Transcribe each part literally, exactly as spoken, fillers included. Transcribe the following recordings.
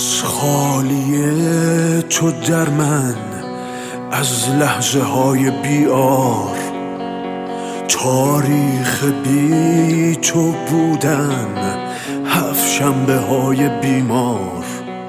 از خالیه تو در من، از لحظه های بیار، تاریخ بی تو بودن، هفت شنبه های بیمار،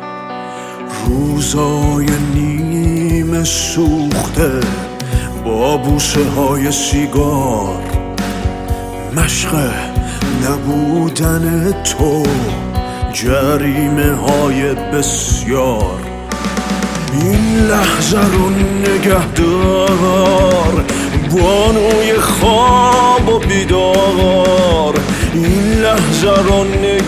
روزای نیمه سوخته با بوسه های سیگار، مشق نبودن تو، جریمه های بسیار. این لحظه رو نگهدار، بانوی خواب و بیدار. این لحظه رو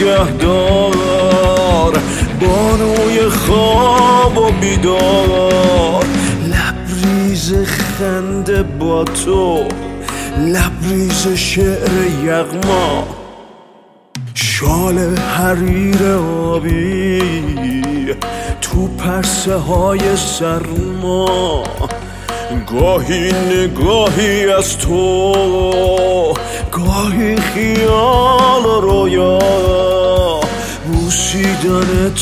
نگهدار، بانوی خواب و بیدار. لبریز خنده با تو، لبریز شعر یغما، شال حریر آبی تو پرسه های سرما. گاهی نگاهی از تو، گاهی خیال و رویا، بوسیدن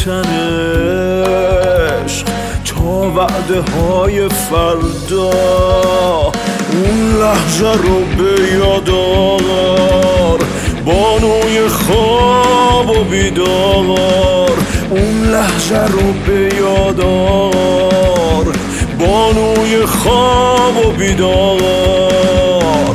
تنش تا وعده های فردا. اون لحظه رو به یاد آور، بانوی خواب و بیدار. اون لحظه رو به یاد آور، بانوی خواب و بیدار.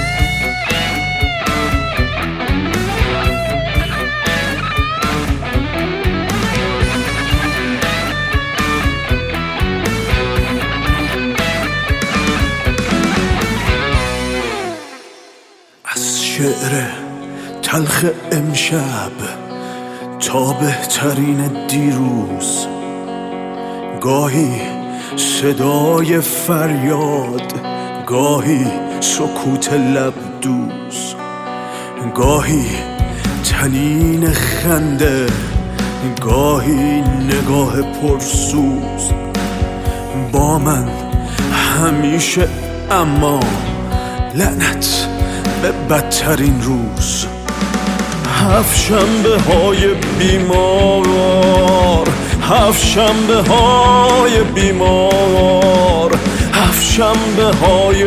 از شعر تلخ امشب تا بهترین دیروز، گاهی صدای فریاد، گاهی سکوت لب دوز، گاهی تنین خنده، گاهی نگاه پرسوز. با من همیشه، اما لعنت به بدترین روز. هفت شنبه های بیمار، هفت شنبه های بیمار، هفت شنبه های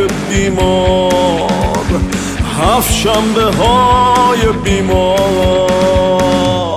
بیمار، هفت شنبه های بیمار.